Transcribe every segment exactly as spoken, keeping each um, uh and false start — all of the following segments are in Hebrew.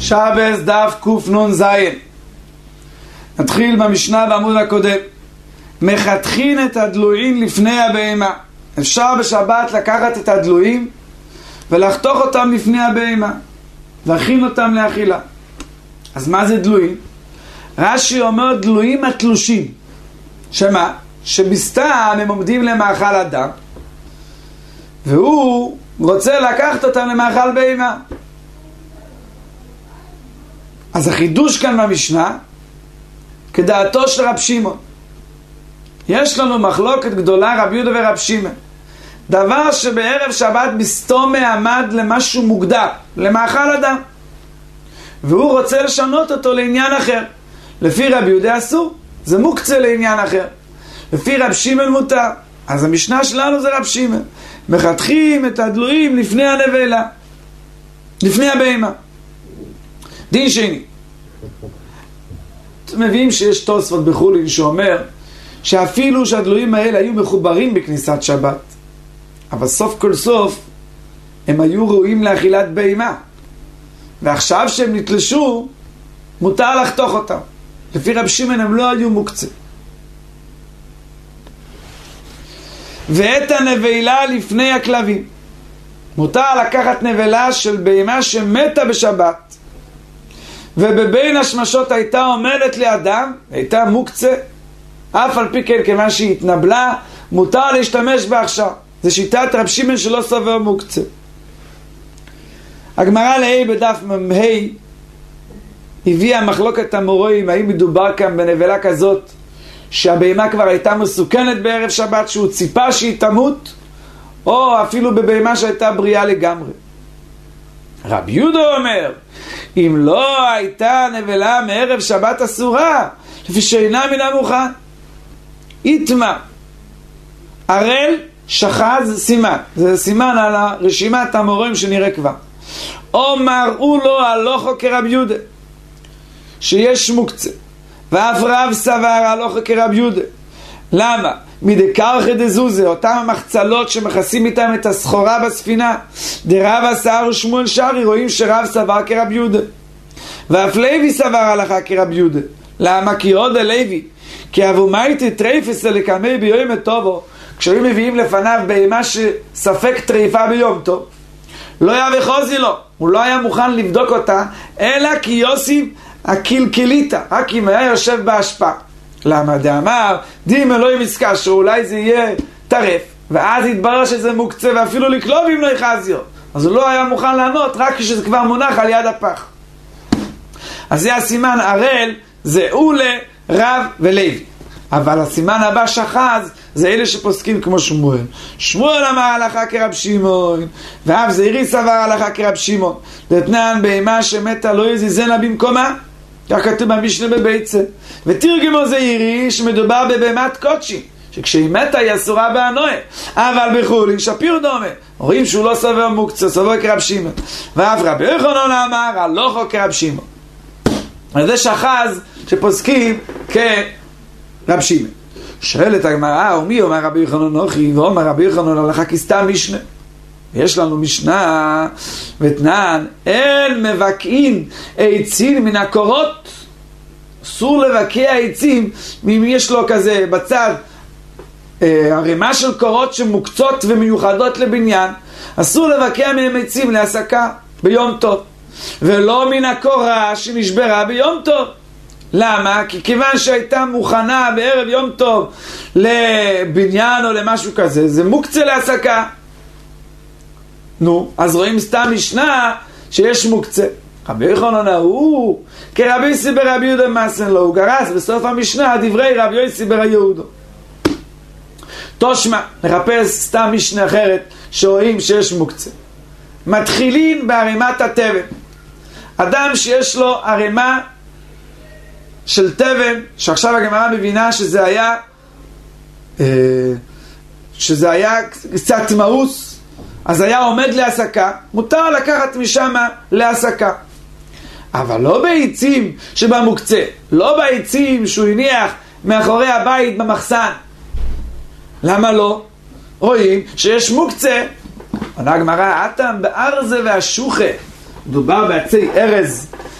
שבס דף קנ"ז. נתחיל במשנה בעמוד הקודם. מחתכין את הדלויים לפני הבהמה. אפשר בשבת לקחת את הדלויים ולחתוך אותם לפני הבהמה, להכין אותם לאכילה. אז מה זה דלויים? רש"י אומר דלויים התלושים. שמה? שבסתם הם עומדים למאכל אדם והוא רוצה לקחת אותם למאכל בהמה. אז החידוש כאן במשנה כדעתו של רב שמעון. יש לנו מחלוקת גדולה רב יהודה ורב שמעון. דבר שבערב שבת בסתום עמד למשהו מוגדר, למאכל אדם, והוא רוצה לשנות אותו לעניין אחר. לפי רב יהודה אסור, זה מוקצה לעניין אחר. לפי רב שמעון מותר. אז המשנה שלנו זה רב שמעון. מחתכים את הדלויים לפני הנבלה, לפני הבהמה. דין שני, אתם מביאים שיש תוספות בחולין שאומר שאפילו שהדלויים האלה היו מחוברים בכניסת שבת, אבל סוף כל סוף הם היו ראויים לאכילת בהמה, ועכשיו שהם נתלשו מותר לחתוך אותם. לפי רב שמעון הם לא היו מוקצה. ואת הנבלה לפני הכלבים, מותר לקחת נבלה של בהמה שמתה בשבת ובבין השמשות הייתה עומדת לאדם, הייתה מוקצה, אף על פי כן כיוון שהיא התנבלה מותר להשתמש בה עכשיו. זה שיטת רב שמעון שלא סובר מוקצה. הגמרא להי בדף מ"ה הביאה מחלוקת המוראים, האם מדובר כאן בנבלה כזאת שהבהמה כבר הייתה מסוכנת בערב שבת שהוא ציפה שהיא תמות, או אפילו בבהמה שהייתה בריאה לגמרי. רב יהודה אומר אם לא הייתה נבלה מערב שבת אסורה לפי שאינה מן המוכן, איתמה הרל שחז סימן, זה סימן על הרשימת המוראים שנראה כבר. או מראו לו הלוכו כרב יהודה שיש מוקצה, ואף רב סבר הלוכו כרב יהודה. למה? מדקרחי דזוזה, אותם המחצלות שמכסים איתם את הסחורה בספינה, דרב הסער ושמואל שרי, רואים שרב סבר כרב יהודה, ואף לוי סבר הלכה כרב יהודה. למה? כי עוד הלוי כי אבו מייטי טרייפס לקמי ביום טובו, כשהיו מביאים לפניו בהמה שספק טריפה ביום טוב, לא היה וחוזי לו, הוא לא היה מוכן לבדוק אותה, אלא כי יוסי הקלקליתה, רק אם היה יושב בהשפעה. למה? דאמר דים אלוהים עסקה שאולי זה יהיה טרף, ואז התברר שזה מוקצה ואפילו לקלובים לא יחזיו, אז הוא לא היה מוכן לענות רק כשזה כבר מונח על יד הפח. אז זה הסימן הרל, זה אולה, רב ולוי. אבל הסימן הבא שחז זה אלה שפוסקים כמו שמואל. שמואל אמר הלכה כרב שמעון, ואף זעירי סבר הלכה כרב שמעון, דתנן בהמה שמתה לא יזיזנה במקומה, כך כתוב במשנה בביצה. ותרגמו זעירי שמדובר בבהמת קודשי, שכשהיא מתה היא אסורה בהנועה, אבל בחולין שפיר דומה, רואים שהוא לא סבר מוקצה, סבר כרב שמעון. ואף רבי יוחנן אמר הלוכו כרב שמעון. אז זה שחז שפוסקים כרב שמעון. שואלת הגמרא, ומי אומר רבי יוחנן נוחי, ואומר רבי יוחנן הלכה כסתם משנה. יש לנו משנה ותנן, אין מבקעים עצים מן הקורות, אסור לבקע עצים, אם יש לו כזה בצד הרמה של קורות שמוקצות ומיוחדות לבניין, אסור לבקע מהם עצים להסקה ביום טוב, ולא מן הקורה שנשברה ביום טוב. למה? כי כיוון שהייתה מוכנה בערב יום טוב לבניין או למשהו כזה, זה מוקצה להסקה. נו, אז רואים סתם משנה שיש מוקצה. רבי יוחנן הוא כרבי סיבר רבי יהודה מסן לו, הוא גרס בסוף המשנה דברי רבי יוסי בר יהודה. תושמע, נחפש סתם משנה אחרת שרואים שיש מוקצה. מתחילים בהרימת התבן. אדם שיש לו הרימה של תבן, שעכשיו הגמרא מבינה שזה היה שזה היה קצת מאוס, אז היה עומד להסקה, מותר לקחת משם להסקה. אבל לא בעצים שבמוקצה, לא בעצים שהוא הניח מאחורי הבית במחסן. למה לא? רואים שיש מוקצה. עונה הגמרא, אתם בארזה והשוחה, מדובר בעצי ארז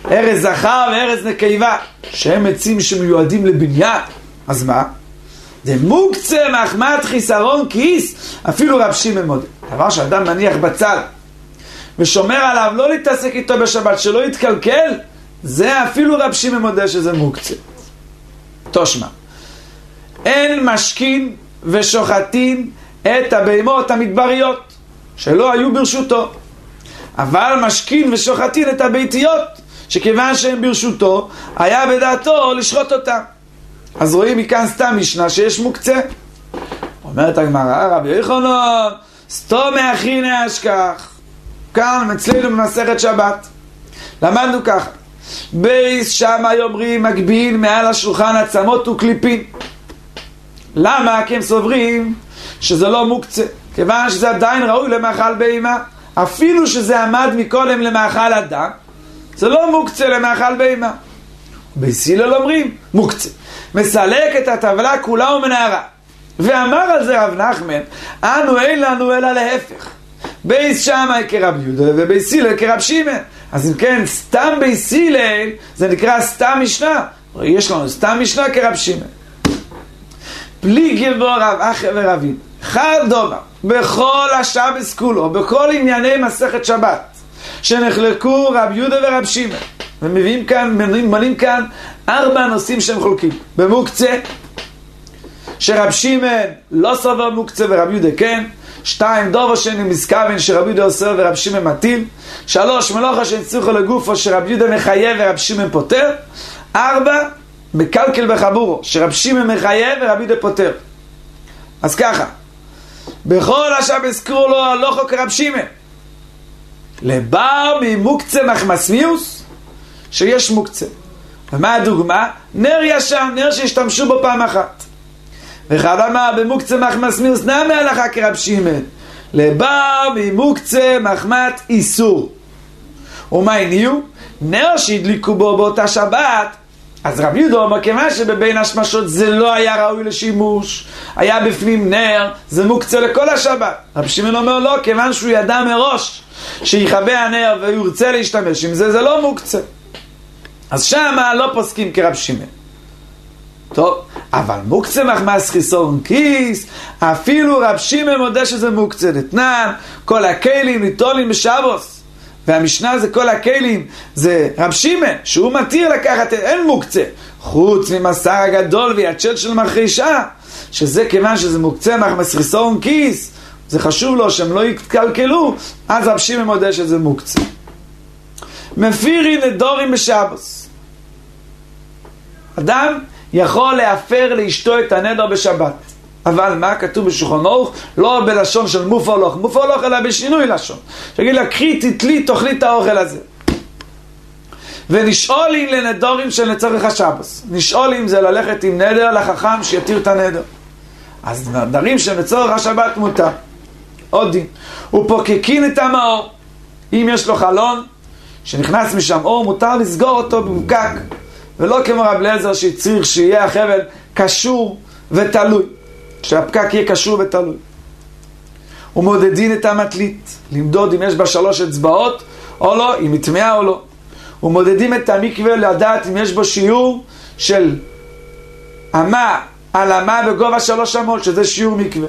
ארז זכר וארז נקבה, שהם עצים שמיועדים לבניין. אז מה? זה מוקצה מחמת חיסרון כיס, אפילו רב שמעון מודה. דבר שאדם מניח בצד ושומר עליו לא להתעסק איתו בשבת, שלא יתקלקל, זה אפילו רב שמעון מודה שזה מוקצה. תושמע, אין משכין ושוחטין את הבהמות המדבריות שלא היו ברשותו, אבל משכין ושוחטין את הביתיות שכיוון שהם ברשותו היה בדעתו לשחוט אותם. אז רואים מכאן סתם משנה שיש מוקצה. אומרת הגמרא, רבי יוחנן סתום מאחריני אשכח. כאן אצלנו במסכת שבת למדנו ככה, בייס שמה אומרים מגביל מעל השולחן עצמות וקליפין. למה? כי הם סוברים שזה לא מוקצה, כיוון שזה עדיין ראוי למאכל בהמה, אפילו שזה עמד מקודם למאכל אדם, זה לא מוקצה למאכל בהמה. בייס הלל אומרים מוקצה, מסלק את הטבלה כולה ומנערה. ואמר על זה רב נחמן, אנו אין לנו אלא להפך, בייס שמאי כרב יהודה ובייס הלל כרב שמעון. אז אם כן, סתם בייס הלל זה נקרא סתם משנה, יש לנו סתם משנה כרב שמעון. פליגי בו רב אחי ורבין חד דומה בכל השבס כולו, בכל ענייני מסכת שבת שנחלקו רב יהודה ורב שמעון, ומביאים כאן, מנים כאן ארבע נושאים שהם חולקים. במוקצה, שרב שמעון לא סובר מוקצה ורב יהודה כן. שתיים, דובו שני מסכוון שרב יהודה אוסר ורב שמעון מטיל. שלוש, מלוכה שנצריכו לגופו שרב יהודה מחייב ורב שמעון פוטר. ארבע, מקלקל בחבורו שרב שמעון מחייב ורב יהודה פוטר. אז ככה, בכל השבס כולו הלוכו כרב שמעון, לבר ממוקצה מחמסמיוס שיש מוקצה. ומה הדוגמה? נר ישן, נר שהשתמשו בו פעם אחת. וחד אמר במוקצה מחמסמיוס נמי הלכה כרב שמעון, לבר ממוקצה מחמת איסור. ומה הניעו? נר שהדליקו בו באותה שבת. אז רב יהודה אומר, כיוון שבבין השמשות זה לא היה ראוי לשימוש, היה בפנים נר, זה מוקצה לכל השבת. רב שמעון אומר לא, כיוון שהוא ידע מראש שיחבא הנר והוא ירצה להשתמש עם זה, זה לא מוקצה. אז שמה לא פוסקים כרב שמעון. טוב, אבל מוקצה מחמס חיסרון כיס, אפילו רב שמעון מודה שזה מוקצה. דתנן, כל הכלים ניטולים בשבוס, והמשנה זה כל הכלים, זה רב שמעון שהוא מתיר לקחת, אין מוקצה חוץ ממסר הגדול והצ'ל של מרחישה, שזה כיוון שזה מוקצה מחמס חיסרון כיס, זה חשוב לו שהם לא יתקלקלו, אז רב שמעון מודה שזה מוקצה. מפירי נדורים בשבוס, אדם יכול להפר לאשתו את הנדר בשבת, אבל מה כתוב בשולחן ערוך? לא בלשון של מופלוך, מופלוך אלא בשינוי לשון, שגיד לה קחי תתלי תאכלי את האוכל הזה. ונשאולים לנדורים של לצורך השבס, נשאולים זה ללכת עם נדר לחכם שיתיר את הנדר, אז נדרים של לצורך השבת מותר. עוד דין, ופוקקין את המאור, אם יש לו חלון שנכנס משם אור, מותר לסגור אותו בפקק, ולא כמו רב אליעזר שצריך שיהיה החבל קשור ותלוי, שהפקק יהיה קשור ותלוי. ומודדין את המטלית, למדוד אם יש בה שלוש אצבעות או לא, אם היא טמאה או לא. ומודדים את המקווה לדעת אם יש בו שיעור של אמה על אמה בגובה שלוש אמות, שזה שיעור מקווה.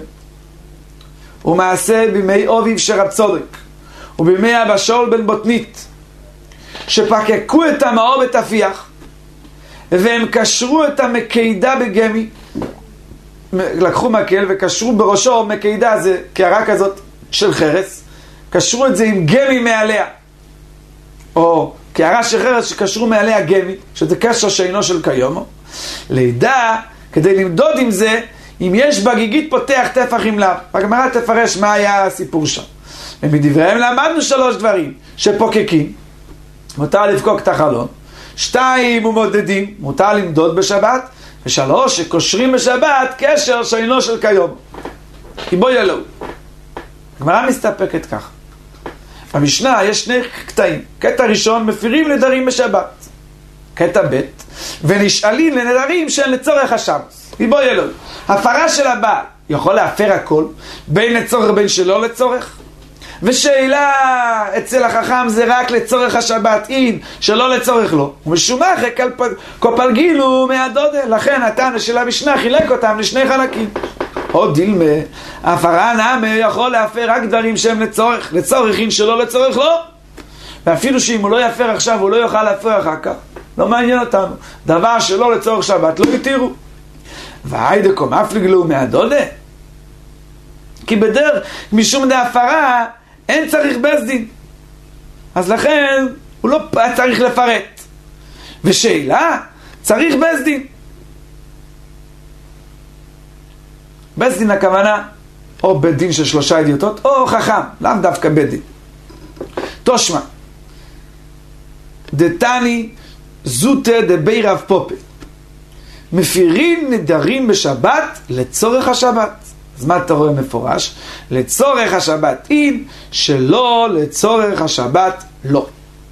ומעשה בימי אוביב שרב צודק ובימי הבשול בן בוטנית, שפקקו את המאור בתפיח והם קשרו את המקידה בגמי, לקחו מקל וקשרו בראשו, מקידה זה קערה כזאת של חרס, קשרו את זה עם גמי מעליה, או קערה של חרס שקשרו מעליה גמי, שזה קשר שאינו של קיומו, לידע כדי למדוד עם זה אם יש בגיגית פותח טפח עם לב. הגמרא תפרש מה היה הסיפור שם, ומדבריהם למדנו שלוש דברים: שפוקקים, מותר לפקוק את החלון; שתיים, ומודדים, מותר למדוד בשבת; ושלוש, שקושרים בשבת קשר שאינו של כיום. כי בוא ילאו. הגמרא מסתפקת כך. במשנה יש שני קטעים. קטע ראשון, מפירים נדרים בשבת. קטע ב', ונשאלים לנדרים שהן לצורך השבת. כי בוא ילאו. הפרה של הבעל יכול להפר הכל, בין לצורך בין שלא לצורך. ושאלה אצל החכם זה רק לצורך השבת אין, שלא לצורך לא. ומשומח קופלגינו מהדודה, לכן נתן לשאלה משנה חילק אותם לשני חלקים. עוד דילמה, הפרה נעמה יכול להפר רק דברים שהם לצורך, לצורך אין שלא לצורך לא. ואפילו שאם הוא לא יפר עכשיו הוא לא יוכל להפר אחר כך, לא מעניין אותנו. דבר שלא לצורך שבת לא יתירו. והיידקו מפליגלו מהדודה, כי בדרך משום דהפרה אין צריך בית דין, אז לכן הוא לא צריך לפרט. ושאלה צריך בית דין. בית דין הכוונה או בית דין של שלושה אדיוטות או חכם, לאו דווקא בית דין. תושמע דתני זוטה דבי רב פופה, מפירים נדרים בשבת לצורך השבת. אז מה אתה רואה מפורש? לצורך השבת אין, שלא לצורך השבת לא.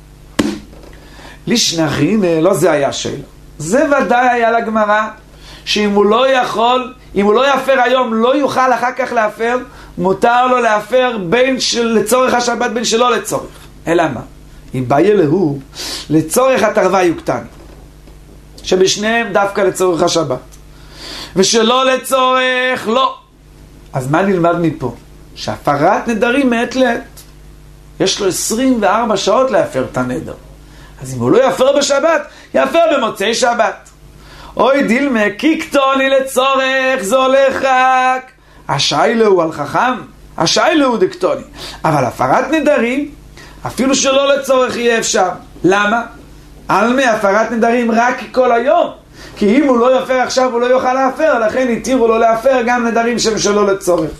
לשנחין, לא זה היה שאלה. זה ודאי היה לגמרא, שאם הוא לא יכול, אם הוא לא יפר היום, לא יוכל אחר כך להפר, מותר לו להפר בין של, לצורך השבת, בין שלא לצורך. אלא מה? אם בעיה להוא, לצורך התרווה יוקטני, שבשניהם דווקא לצורך השבת, ושלא לצורך לא. אז מה נלמד מפה? שהפרת נדרים מעת לעת, יש לו עשרים וארבע שעות להפר את הנדר. אז אם הוא לא יפר בשבת, יפר במוצאי שבת. אוי דילמה, קיקטוני לצורך, זה הולך רק. השיילה הוא על חכם, השיילה הוא דקטוני. אבל הפרת נדרים, אפילו שלא לצורך יהיה אפשר. למה? על מי הפרת נדרים רק כל היום. כי אם הוא לא יפר עכשיו הוא לא יוכל להפר, לכן התירו לו להפר גם נדרים שהם שלא לצורך.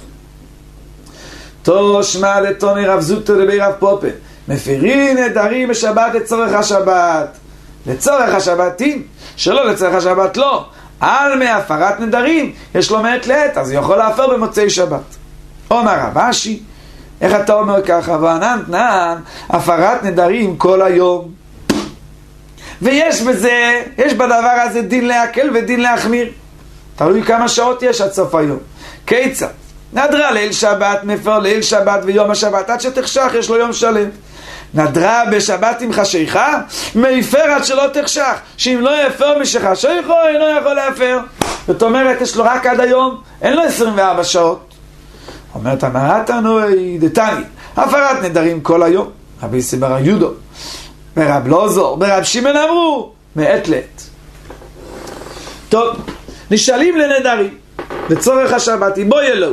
תושמע דתוני רב זוטו דבי רב פופה, מפירים נדרים בשבת לצורך השבת, לצורך השבתים, שלא לצורך השבת לא. על מהפרת נדרים יש לו מעת לעת, אז הוא יכול להפר במוצאי שבת. אומר רב אשי, איך אתה אומר ככה? וענן תנן, הפרת נדרים כל היום. ויש בזה, יש בדבר הזה דין להקל ודין להחמיר. תלוי כמה שעות יש עד סוף היום. כיצד? נדרה ליל שבת, מפר ליל שבת ויום השבת, עד שתחשך יש לו יום שלם. נדרה בשבת עם חשיכה, מפר עד שלא תחשך, שאם לא יפר משחשיכו אינו יכול להפר. זאת אומרת, יש לו רק עד היום, אין לו עשרים וארבע שעות. אומרת אמרתנו דתני, הפרת נדרים כל היום. רבי סבר יודו ורב לוזור ורב שמעון אמרו מעת לעת. טוב, נשאלים לנדרים לצורך השבת, בוא ילאו,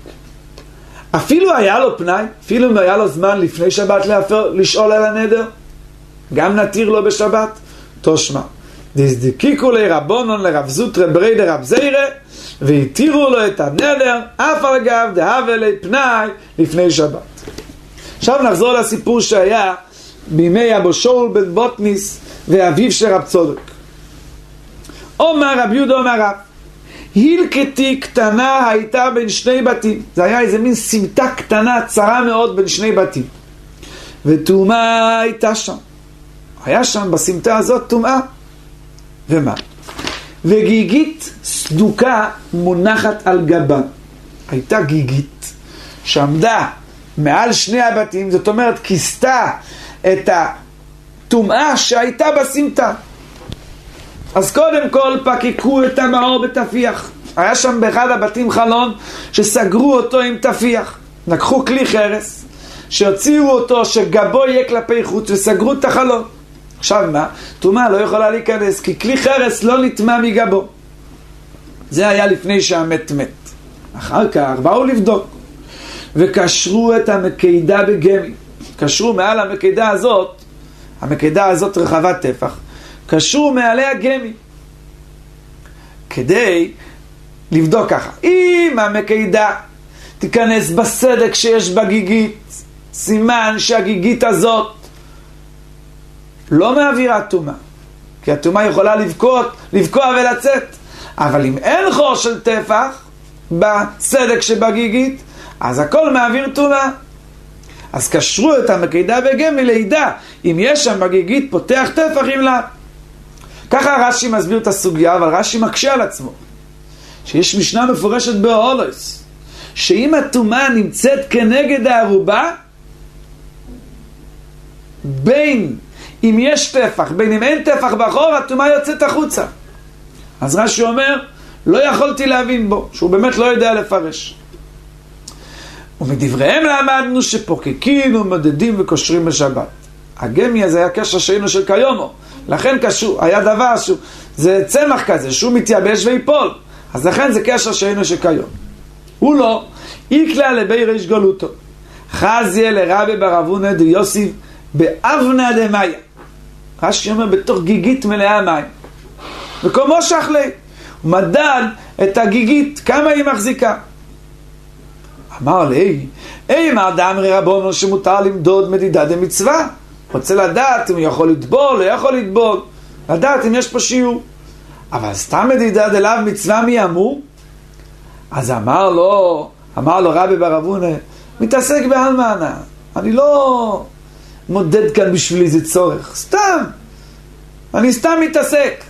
אפילו היה לו פנאי, אפילו אם היה לו זמן לפני שבת להפר, לשאול על הנדר, גם נתיר לו בשבת. תושמע דזדקיקו לרבונון לרב זוטרה ברי דרב זיירה, והתירו לו את הנדר אף על גב דהווה לי פנאי לפני שבת. עכשיו נחזור לסיפור שהיה בימי אבו שאול בן בוטניס ואביו של רב צודק. אומר רב יהודה אומר רב, הלקטי קטנה הייתה בין שני בתים, זה היה איזה מין סמטה קטנה צרה מאוד בין שני בתים, וטומאה הייתה שם, היה שם בסמטה הזאת טומאה. ומה? וגיגית סדוקה מונחת על גבה, הייתה גיגית שעמדה מעל שני הבתים, זאת אומרת כיסתה את הטומאה שהייתה בסמטה. אז קודם כל פקקו את המאור בתפיח, היה שם באחד הבתים חלון שסגרו אותו עם תפיח, לקחו כלי חרס שהוציאו אותו שגבו יהיה כלפי חוץ וסגרו את החלון. עכשיו מה? טומאה לא יכולה להיכנס כי כלי חרס לא נטמא מגבו. זה היה לפני שהמת מת. אחר כך באו לבדוק וקשרו את המקידה בגמי, קשרו מעל המקידה הזאת, המקידה הזאת רחבת טפח, קשרו מעליה גמי כדי לבדוק ככה, אם המקידה תיכנס בסדק שיש בגיגית, סימן שהגיגית הזאת לא מעבירה טומאה, כי הטומאה יכולה לבכות, לבכוע ולצאת. אבל אם אין חור של טפח בסדק שבגיגית, אז הכל מעביר טומאה. אז קשרו את המקידה בגמי לידע אם יש שם בגיגית פותח טפח אם לא. ככה רש"י מסביר את הסוגיה, אבל רש"י מקשה על עצמו שיש משנה מפורשת באורלוס שאם הטומאה נמצאת כנגד הערובה בין אם יש טפח, בין אם אין טפח בחור, הטומאה יוצאת החוצה. אז רש"י אומר, לא יכולתי להבין בו, שהוא באמת לא יודע לפרש. ומדבריהם למדנו שפוקקים ומודדים וקושרים בשבת. הגמי הזה היה קשר שאינו של קיומו, לכן קשור, היה דבר שהוא, זה צמח כזה, שהוא מתייבש ויפול, אז לכן זה קשר שאינו של קיום. הוא לא, איקלה לבי ריש גולותו, חזיה לרבי בר אבונה דיוסיף באבנה דמיה. רש"י אומר בתוך גיגית מלאה מים, וכמו שחלי, הוא מדד את הגיגית, כמה היא מחזיקה. אמר לי, אם האדם רבונו שמותר למדוד מדידה דמצווה, רוצה לדעת אם הוא יכול לטבול, לא יכול לטבול, לדעת אם יש פה שיעור. אבל סתם מדידה דלאו מצווה מי אמור? אז אמר לו, אמר לו רבי בר אבונה, מתעסק בעלמנה, אני לא מודד כאן בשביל איזה צורך, סתם, אני סתם מתעסק.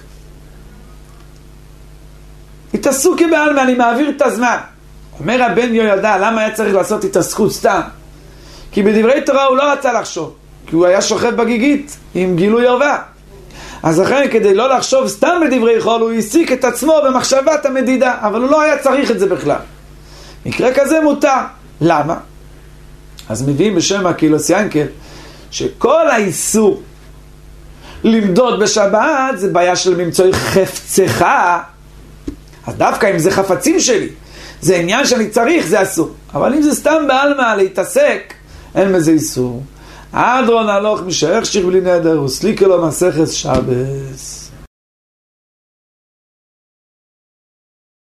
התעסקו כבעלמנה, אני מעביר את הזמן. אומר הבן יהוידע, למה היה צריך לעשות התעסקות סתם? כי בדברי תורה הוא לא רצה לחשוב, כי הוא היה שוכב בגיגית עם גילוי ערווה. אז לכן כדי לא לחשוב סתם בדברי חול, הוא העסיק את עצמו במחשבת המדידה, אבל הוא לא היה צריך את זה בכלל. מקרה כזה מותר. למה? אז מביאים בשם הקהילוס ינקל, שכל האיסור למדוד בשבת זה בעיה של ממצואי חפצך. אז דווקא אם זה חפצים שלי, זה עניין שאני צריך, זה אסור. אבל אם זה סתם בעלמא להתעסק, אין מזה איסור. אדרון הלוך משייך שיר בלי נדר, וסליקה לו מסכת שבס.